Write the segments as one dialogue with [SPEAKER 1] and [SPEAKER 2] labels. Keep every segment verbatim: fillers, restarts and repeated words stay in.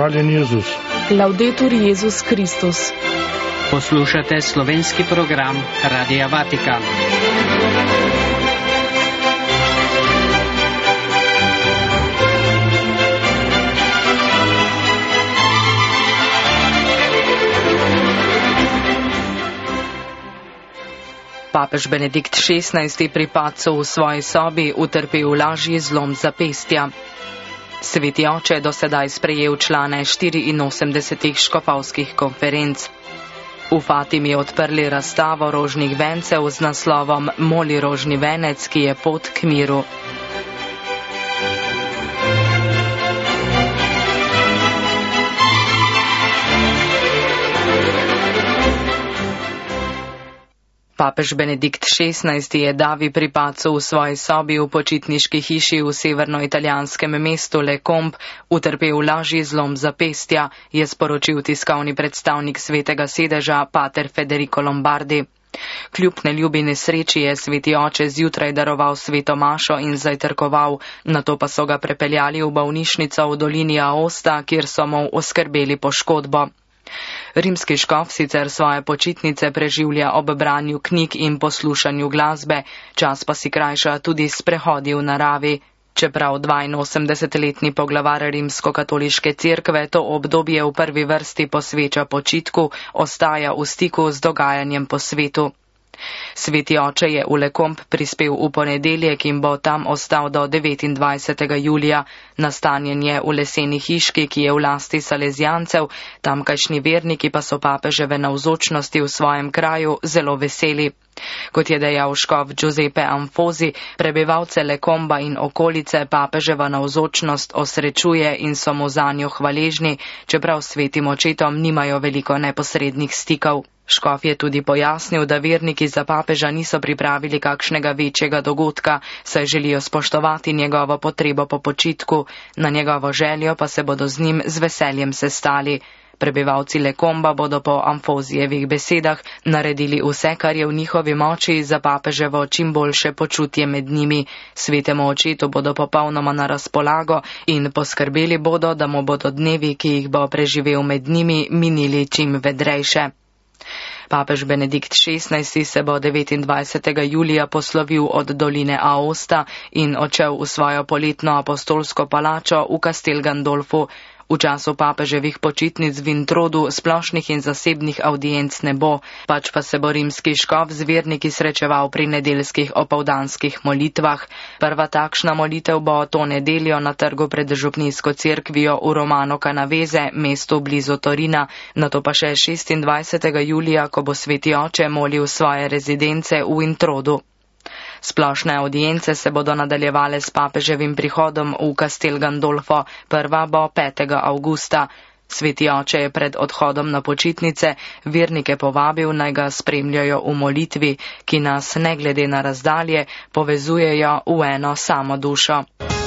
[SPEAKER 1] Hvaljen Jezus.
[SPEAKER 2] Laudetur Jezus Kristus.
[SPEAKER 3] Poslušate slovenski program Radia Vatikan.
[SPEAKER 4] Papež Benedikt šestnajsti pri padcu v svoji sobi utrpel lažji zlom zapestja. Sveti oče do sedaj sprejel člane štiriinosemdesetih škofovskih konferenc. V Fatimi odprli razstavo rožnih vencev z naslovom Moli rožni venec, ki je pot k miru. Papež Benedikt šestnajsti je davi pri padcu v svoji sobi v počitniški hiši v severnoitalijanskem mestu Le Combe utrpel lažji zlom zapestja, je sporočil tiskovni predstavnik Svetega sedeža pater Federico Lombardi. Kljub neljubi nesreči je sveti oče zjutraj daroval sveto mašo in zajtrkoval, nato pa so ga prepeljali v bolnišnico v dolini Aosta, kjer so mu oskrbeli poškodbo. Rimski škof sicer svoje počitnice preživlja ob branju knjig in poslušanju glasbe, čas pa si krajša tudi sprehodi v naravi. Čeprav dvainosemdesetletni poglavar rimsko-katoliške cerkve to obdobje v prvi vrsti posveča počitku, ostaja v stiku z dogajanjem po svetu. Sveti oče je v Le Combe prispel v ponedeljek in bo tam ostal do devetindvajsetega julija. Nastanjen je v leseni hiški, ki je v lasti salezijancev, tamkajšnji verniki pa so papeževe navzočnosti v svojem kraju zelo veseli. Kot je dejal škof Giuseppe Anfosi, prebivalce Le Comba in okolice papeževa navzočnost osrečuje in so mu zanjo hvaležni, čeprav svetim očetom nimajo veliko neposrednih stikov. Škof je tudi pojasnil, da verniki za papeža niso pripravili kakšnega večjega dogodka, saj želijo spoštovati njegovo potrebo po počitku, na njegovo željo pa se bodo z njim z veseljem sestali. Prebivalci Le Comba bodo po Anfosijevih besedah naredili vse, kar je v njihovi moči za papeževo čim boljše počutje med njimi. Svetemu očetu bodo popolnoma na razpolago in poskrbeli bodo, da mu bodo dnevi, ki jih bo preživel med njimi, minili čim vedrejše. Papež Benedikt šestnajsti se bo devetindvajsetega julija poslovil od doline Aosta in odšel v svojo poletno apostolsko palačo v Castel Gandolfu. V času papeževih počitnic v Introdu splošnih in zasebnih audienc ne bo, pač pa se bo rimski škof z verniki srečeval pri nedeljskih opoldanskih molitvah. Prva takšna molitev bo to nedeljo na trgu pred župnijsko cerkvijo v Romano Canavese, mestu blizu Torina, nato pa še šestindvajsetega julija, ko bo sveti oče molil svoje rezidence v Introdu. Splošne audience se bodo nadaljevale s papeževim prihodom v Castel Gandolfo, prva bo petega avgusta. Sveti oče je pred odhodom na počitnice vernike povabil, naj ga spremljajo v molitvi, ki nas ne glede na razdalje povezujejo v eno samo dušo.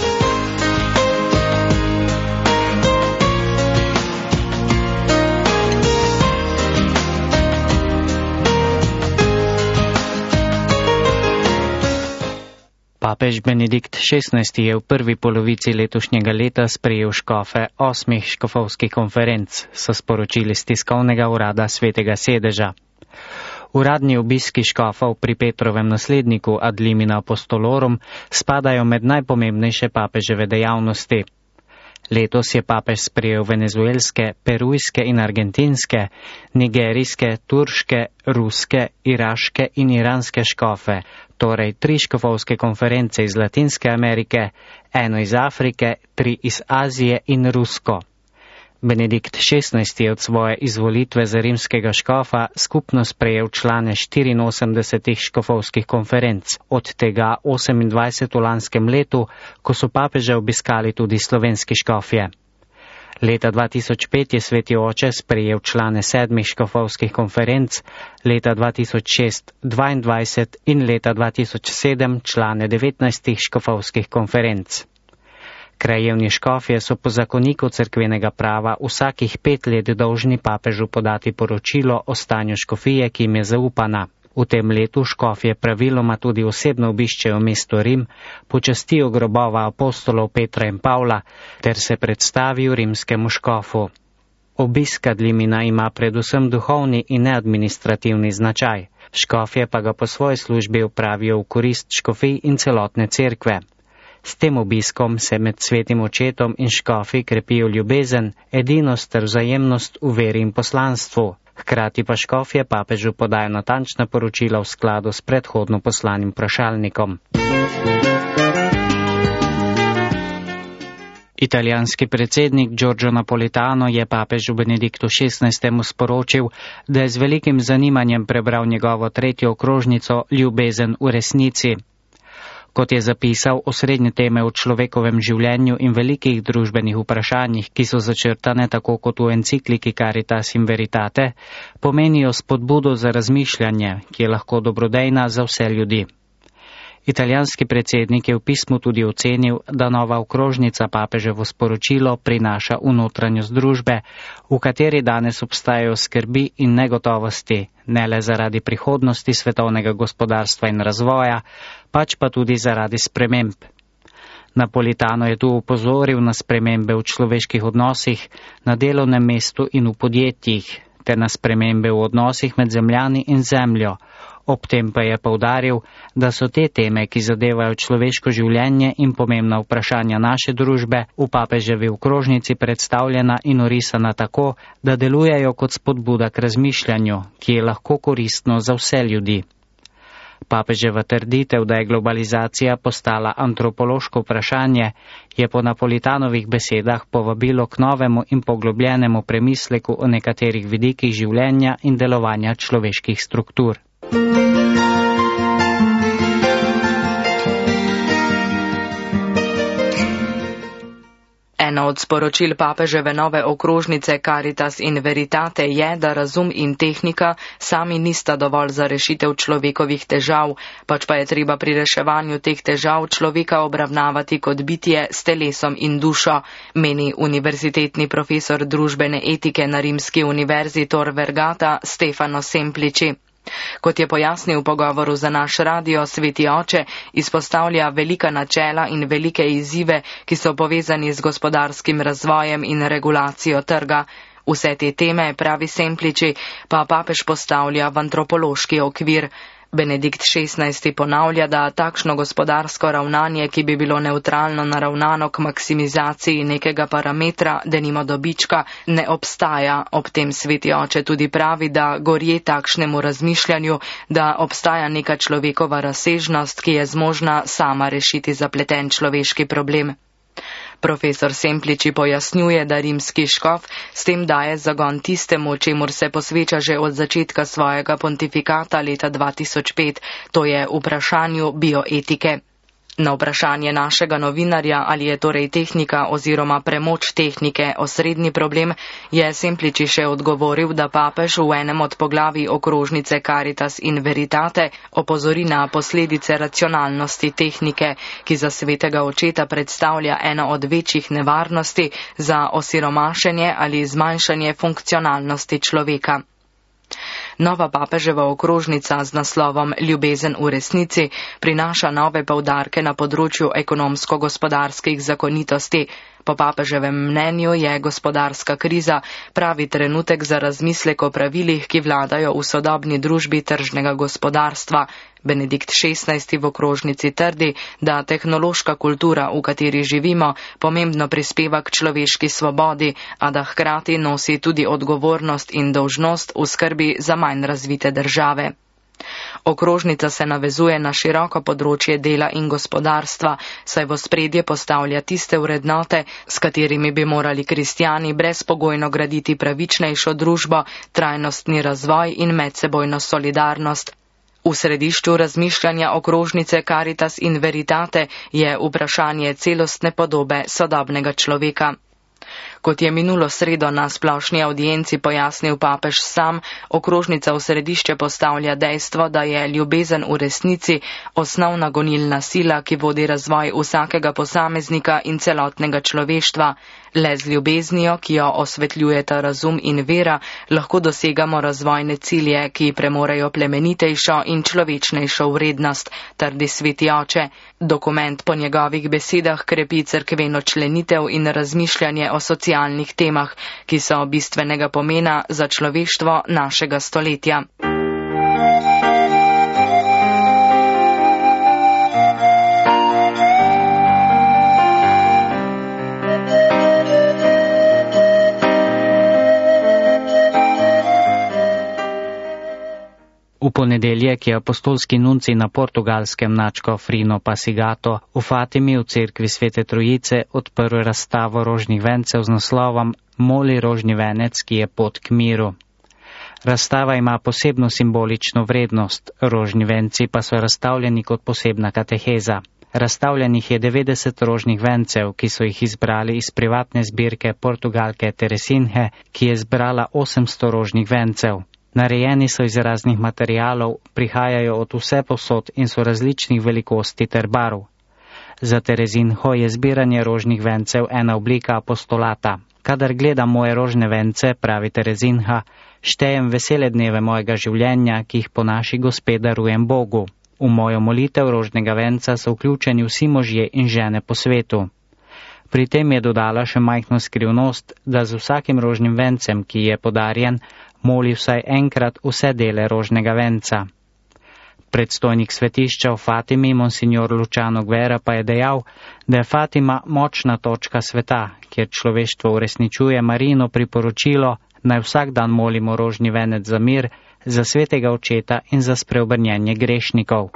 [SPEAKER 3] Papež Benedikt šestnajsti je v prvi polovici letošnjega leta sprejel škofe osmih škofovskih konferenc, so sporočili z tiskovnega urada Svetega sedeža. Uradni obiski škofov pri Petrovem nasledniku ad limina apostolorum spadajo med najpomembnejše papeževe dejavnosti. Letos je papež sprejel venezuelske, perujske in argentinske, nigerijske, turške, ruske, iraške in iranske škofe, torej tri škofovske konference iz Latinske Amerike, eno iz Afrike, tri iz Azije in rusko. Benedikt šestnajsti je od svoje izvolitve za rimskega škofa skupno sprejel člane štiriinosemdesetih škofovskih konferenc, od tega osemindvajset v lanskem letu, ko so papeže obiskali tudi slovenski škofje. Leta dva tisoč pet je sveti oče sprejel člane sedmih škofovskih konferenc, leta dva tisoč šest dvaindvajset in leta dva tisoč sedem člane devetnajstih škofovskih konferenc. Krajevni škofje so po zakoniku cerkvenega prava vsakih pet let dolžni papežu podati poročilo o stanju škofije, ki jim je zaupana. V tem letu škofje praviloma tudi osebno obiščejo mesto Rim, počastijo grobova apostolov Petra in Pavla ter se predstavijo rimskemu škofu. Obisk Adlimina ima predvsem duhovni in neadministrativni značaj, škofje pa ga po svoji službi upravijo v korist škofij in celotne cerkve. S tem obiskom se med svetim očetom in škofi krepijo ljubezen, edinost ter vzajemnost v veri in poslanstvu. Hkrati pa škofje papežu podajo natančna poročila v skladu s predhodno poslanim vprašalnikom. Italijanski predsednik Giorgio Napolitano je papežu Benediktu šestnajstemu sporočil, da je z velikim zanimanjem prebral njegovo tretjo okrožnico Ljubezen v resnici. Kot je zapisal, osrednje teme v človekovem življenju in velikih družbenih vprašanjih, ki so začrtane tako kot v encikliki Caritas in Veritate, pomenijo spodbudo za razmišljanje, ki je lahko dobrodejna za vse ljudi. Italijanski predsednik je v pismu tudi ocenil, da nova okrožnica papeževo sporočilo prinaša v notranjost družbe, v kateri danes obstajajo skrbi in negotovosti, ne le zaradi prihodnosti svetovnega gospodarstva in razvoja, pač pa tudi zaradi sprememb. Napolitano je tu upozoril na spremembe v človeških odnosih, na delovnem mestu in v podjetjih, ter na spremembe v odnosih med zemljani in zemljo. Ob tem pa je poudaril, da so te teme, ki zadevajo človeško življenje in pomembna vprašanja naše družbe, v papeževi okrožnici predstavljena in orisana tako, da delujejo kot spodbuda k razmišljanju, ki je lahko koristno za vse ljudi. Papeževa trditev, da je globalizacija postala antropološko vprašanje, je po Napolitanovih besedah povabilo k novemu in poglobljenemu premisleku o nekaterih vidikih življenja in delovanja človeških struktur.
[SPEAKER 4] Eno od sporočil papeževe nove okrožnice Caritas in Veritate je, da razum in tehnika sami nista dovolj za rešitev človekovih težav, pač pa je treba pri reševanju teh težav človeka obravnavati kot bitje s telesom in dušo, meni univerzitetni profesor družbene etike na Rimski univerzi Tor Vergata Stefano Semplici. Kot je pojasnil v pogovoru za naš radio, Sveti oče izpostavlja velika načela in velike izzive, ki so povezani z gospodarskim razvojem in regulacijo trga. Vse te teme, pravi Semplici, pa papež postavlja v antropološki okvir. Benedikt šestnajsti ponavlja, da takšno gospodarsko ravnanje, ki bi bilo nevtralno naravnano k maksimizaciji nekega parametra, denimo dobička, ne obstaja. Ob tem Sveti oče tudi pravi, da gorje takšnemu razmišljanju, da obstaja neka človekova razsežnost, ki je zmožna sama rešiti zapleten človeški problem. Profesor Semplici pojasnjuje, da rimski škof s tem daje zagon tistemu, čemur se posveča že od začetka svojega pontifikata leta dva tisoč pet, to je vprašanju bioetike. Na vprašanje našega novinarja, ali je torej tehnika oziroma premoč tehnike osrednji problem, je Semplici še odgovoril, da papež v enem od poglavij okrožnice Caritas in Veritate opozori na posledice racionalnosti tehnike, ki za svetega očeta predstavlja eno od večjih nevarnosti za osiromašenje ali zmanjšanje funkcionalnosti človeka. Nova papeževa okrožnica z naslovom Ljubezen v resnici prinaša nove poudarke na področju ekonomsko-gospodarskih zakonitosti. Po papeževem mnenju je gospodarska kriza pravi trenutek za razmislek o pravilih, ki vladajo v sodobni družbi tržnega gospodarstva. Benedikt šestnajsti v okrožnici trdi, da tehnološka kultura, v kateri živimo, pomembno prispeva k človeški svobodi, a da hkrati nosi tudi odgovornost in dolžnost v skrbi za manj razvite države. Okrožnica se navezuje na široko področje dela in gospodarstva, saj v ospredje postavlja tiste vrednote, s katerimi bi morali kristjani brezpogojno graditi pravičnejšo družbo, trajnostni razvoj in medsebojno solidarnost. V središču razmišljanja okrožnice Caritas in Veritate je vprašanje celostne podobe sodobnega človeka. Kot je minulo sredo na splošni audienci pojasnil papež sam, okrožnica v središče postavlja dejstvo, da je ljubezen v resnici osnovna gonilna sila, ki vodi razvoj vsakega posameznika in celotnega človeštva. Le z ljubeznijo, ki jo osvetljujeta razum in vera, lahko dosegamo razvojne cilje, ki premorejo plemenitejšo in človečnejšo vrednost, trdi sveti oče. Dokument po njegovih besedah krepi cerkveno členitev in razmišljanje o socialnih temah, ki so bistvenega pomena za človeštvo našega stoletja.
[SPEAKER 3] V ponedeljek je apostolski nunci na portugalskem nadškofrino Pasigato v Fatimi v cerkvi Svete Trojice odprl razstavo rožnih vencev z naslovom Moli rožni venec, ki je pot k miru. Razstava ima posebno simbolično vrednost, rožni venci pa so razstavljeni kot posebna kateheza. Razstavljenih je devetdeset rožnih vencev, ki so jih izbrali iz privatne zbirke Portugalke Teresinhe, ki je zbrala osemsto rožnih vencev. Narejeni so iz raznih materialov, prihajajo od vse posod in so različnih velikosti ter barv. Za Terezinho je zbiranje rožnih vencev ena oblika apostolata. Kadar gledam moje rožne vence, pravi Terezinha, štejem vesele dneve mojega življenja, ki jih po naši gospe darujem Bogu. V mojo molitev rožnega venca so vključeni vsi možje in žene po svetu. Pri tem je dodala še majhno skrivnost, da z vsakim rožnim vencem, ki je podarjen, moli vsaj enkrat vse dele rožnega venca. Predstojnik svetišča v Fatimi, monsignor Luciano Guerra, pa je dejal, da je Fatima močna točka sveta, kjer človeštvo uresničuje Marijino priporočilo, naj vsak dan molimo rožni venec za mir, za svetega očeta in za spreobrnjenje grešnikov.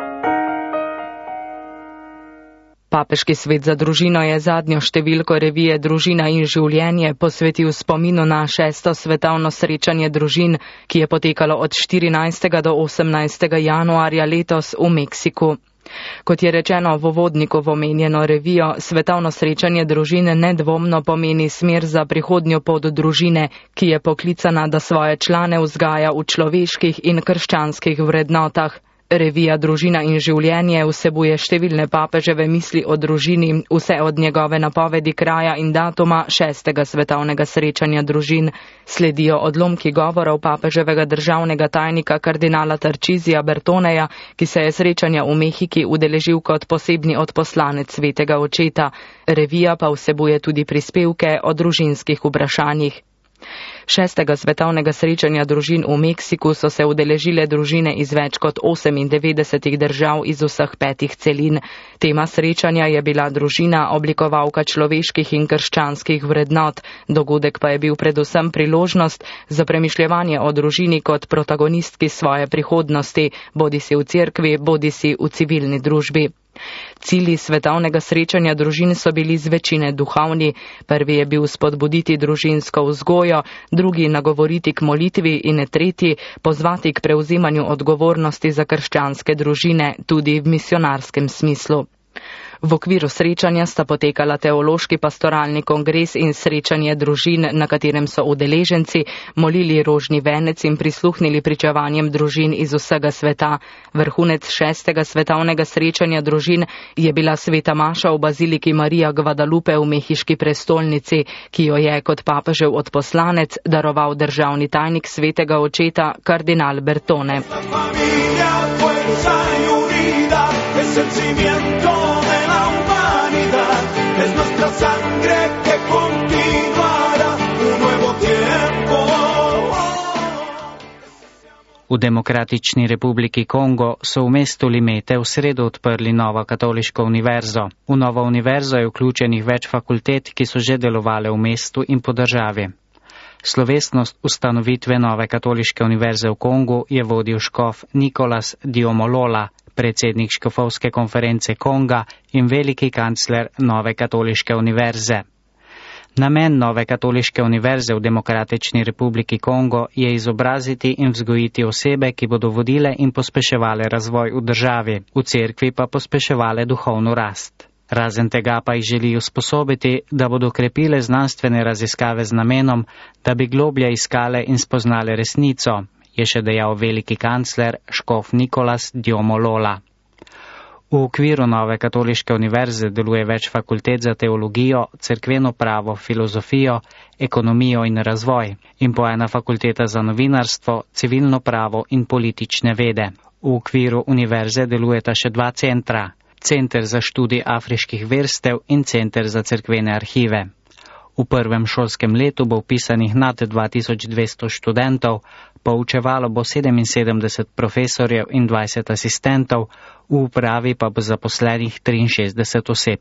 [SPEAKER 4] Papeški svet za družino je zadnjo številko revije Družina in življenje posvetil spominu na šesto svetovno srečanje družin, ki je potekalo od štirinajstega do osemnajstega januarja letos v Meksiku. Kot je rečeno v uvodniku v omenjeno revijo, svetovno srečanje družin nedvomno pomeni smer za prihodnjo pot družine, ki je poklicana, da svoje člane vzgaja v človeških in krščanskih vrednotah. Revija Družina in življenje vsebuje številne papeževe misli o družini, vse od njegove napovedi kraja in datuma šestega svetovnega srečanja družin. Sledijo odlomki govorov papeževega državnega tajnika kardinala Tarcisija Bertoneja, ki se je srečanja v Mehiki udeležil kot posebni odposlanec svetega očeta. Revija pa vsebuje tudi prispevke o družinskih vprašanjih. Šestega svetovnega srečanja družin v Meksiku so se udeležile družine iz več kot osemindevetdesetih držav iz vseh petih celin. Tema srečanja je bila družina, oblikovalka človeških in krščanskih vrednot. Dogodek pa je bil predvsem priložnost za premišljevanje o družini kot protagonistki svoje prihodnosti, bodisi v cerkvi, bodisi v civilni družbi. Cilji svetovnega srečanja družin so bili z večine duhovni. Prvi je bil spodbuditi družinsko vzgojo, drugi nagovoriti k molitvi in tretji pozvati k prevzemanju odgovornosti za krščanske družine, tudi v misionarskem smislu. V okviru srečanja sta potekala teološki pastoralni kongres in srečanje družin, na katerem so udeleženci molili rožni venec in prisluhnili pričevanjem družin iz vsega sveta. Vrhunec šestega svetovnega srečanja družin je bila sveta maša v baziliki Marija Guadalupe v mehiški prestolnici, ki jo je kot papežev odposlanec daroval državni tajnik svetega očeta kardinal Bertone. Es nuestra sangre que continuará un nuevo tiempo. V Demokratični republiki Kongo so v mestu Limete v sredo odprli novo katoliško univerzo. V novo univerzo je vključenih več fakultet, ki so že delovale v mestu in po državi. Slovesnost ustanovitve nove katoliške univerze v Kongu je vodil škof Nikolas Diomolola, predsednik škofovske konference Konga in veliki kancler nove katoliške univerze. Namen nove katoliške univerze v Demokratični republiki Kongo je izobraziti in vzgojiti osebe, ki bodo vodile in pospeševale razvoj v državi, v cerkvi pa pospeševale duhovno rast.
[SPEAKER 3] Razen tega pa jih želi usposobiti, da bodo krepile znanstvene raziskave z namenom, da bi globlje iskale in spoznale resnico, je še dejal veliki kancler škof Nikolas Djomolola. V okviru nove katoliške univerze deluje več fakultet za teologijo, cerkveno pravo, filozofijo, ekonomijo in razvoj in po ena fakulteta za novinarstvo, civilno pravo in politične vede. V okviru univerze delujeta še dva centra, Center za študij afriških verstev in Center za cerkvene arhive. V prvem šolskem letu bo vpisanih nad dva tisoč dvesto študentov, poučevalo bo sedeminsedemdeset profesorjev in dvajset asistentov, v upravi pa bo zaposlenih triinšestdeset oseb.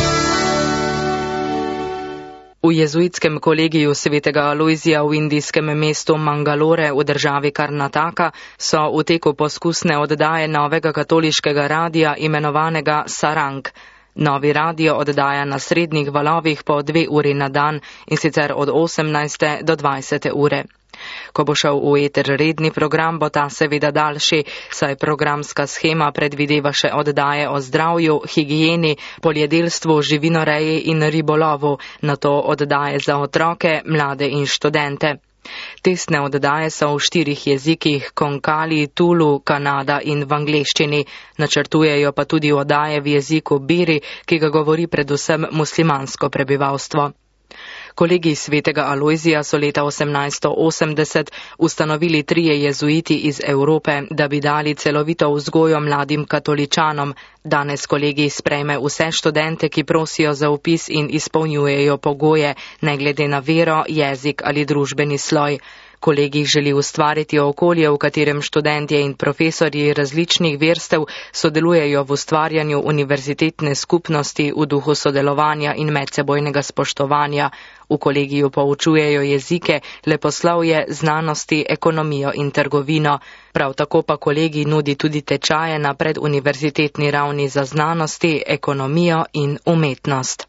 [SPEAKER 4] V jezuitskem kolegiju svetega Alojzija v indijskem mestu Mangalore v državi Karnataka so v teku poskusne oddaje novega katoliškega radija imenovanega Sarang. Novi radio oddaja na srednjih valovih po dve uri na dan in sicer od osemnajste do dvajsete ure. Ko bo šel v eter redni program, bo ta seveda daljši, saj programska schema predvideva še oddaje o zdravju, higieni, poljedelstvu, živinoreji in ribolovu, nato oddaje za otroke, mlade in študente. Testne oddaje so v štirih jezikih, Konkali, Tulu, Kanada in v angleščini. Načrtujejo pa tudi oddaje v jeziku Biri, ki ga govori predvsem muslimansko prebivalstvo. Kolegij svetega Alojzija so leta osemnajststo osemdeset ustanovili trije jezuiti iz Evrope, da bi dali celovito vzgojo mladim katoličanom. Danes kolegij sprejme vse študente, ki prosijo za vpis in izpolnjujejo pogoje, ne glede na vero, jezik ali družbeni sloj. Kolegij želi ustvariti okolje, v katerem študentje in profesorji različnih verstev sodelujejo v ustvarjanju univerzitetne skupnosti v duhu sodelovanja in medsebojnega spoštovanja. V kolegiju poučujejo jezike, leposlovje, znanosti, ekonomijo in trgovino. Prav tako pa kolegij nudi tudi tečaje na preduniverzitetni ravni za znanosti, ekonomijo in umetnost.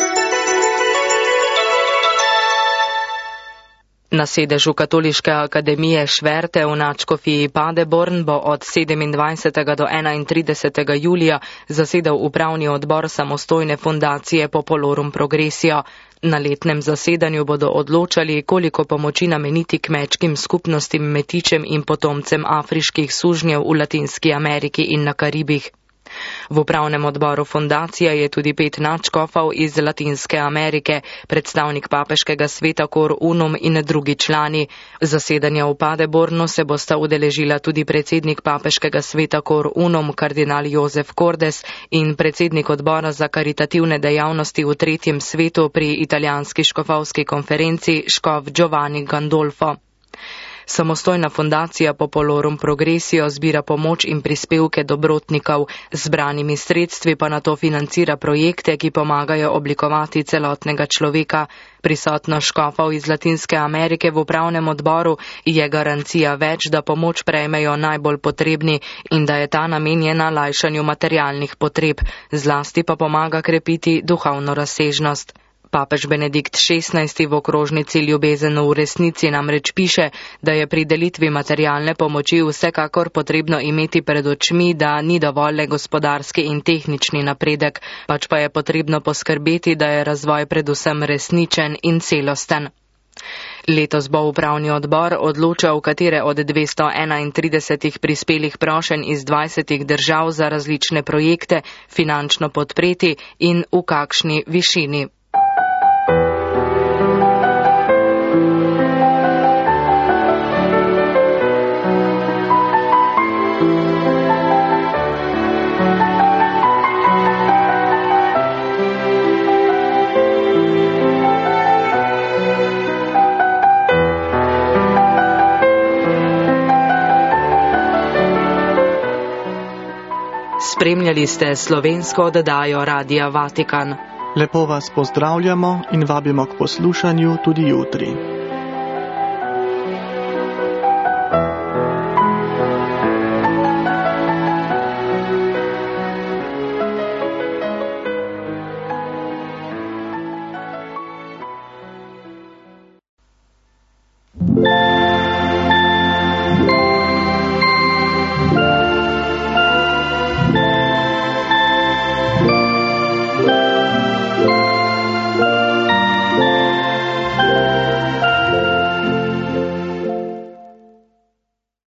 [SPEAKER 4] Na sedežu Katoliške akademije Šverte v nadškofiji Paderborn bo od sedemindvajsetega do enaintridesetega julija zasedal upravni odbor samostojne fundacije Popolorum Progressio. Na letnem zasedanju bodo odločali, koliko pomoči nameniti kmečkim skupnostim, metičem in potomcem afriških sužnjev v Latinski Ameriki in na Karibih. V upravnem odboru fundacije je tudi pet nadškofov iz Latinske Amerike, predstavnik papeškega sveta Cor Unum in drugi člani. Zasedanja v Paderbornu se bosta udeležila tudi predsednik papeškega sveta Cor Unum, kardinal Jozef Cordes, in predsednik odbora za karitativne dejavnosti v tretjem svetu pri italijanski škofovski konferenci škof Giovanni Gandolfo. Samostojna fundacija Popolorum Progressio zbira pomoč in prispevke dobrotnikov, z zbranimi sredstvi pa nato financira projekte, ki pomagajo oblikovati celotnega človeka. Prisotnost škofov iz Latinske Amerike v upravnem odboru je garancija več, da pomoč prejmejo najbolj potrebni in da je ta namenjena lajšanju materialnih potreb, zlasti pa pomaga krepiti duhovno razsežnost. Papež Benedikt šestnajsti v okrožnici Ljubezen v resnici namreč piše, da je pri delitvi materialne pomoči vsekakor potrebno imeti pred očmi, da ni dovolj le gospodarski in tehnični napredek, pač pa je potrebno poskrbeti, da je razvoj predvsem resničen in celosten. Letos bo upravni odbor odločal, katere od dvesto enaintridesetih prispelih prošenj iz dvajsetih držav za različne projekte finančno podpreti in v kakšni višini. Spremljali ste slovensko oddajo Radia Vatikan.
[SPEAKER 1] Lepo vas pozdravljamo in vabimo k poslušanju tudi jutri.